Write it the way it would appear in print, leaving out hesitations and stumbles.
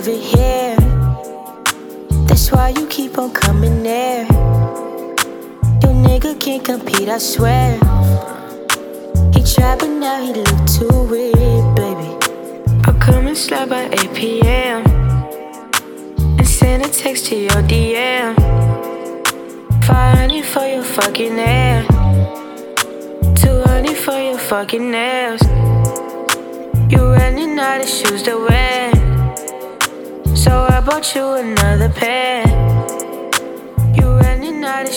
over here. That's why you keep on coming there. Your nigga can't compete, I swear. He tried, but now he look too weird, baby. I'll come and slide by 8 p.m. and send a text to your DM. 500 for your fucking hair, 200 for your fucking nails. You running out of shoes to wear, so I bought you another pair. You running out of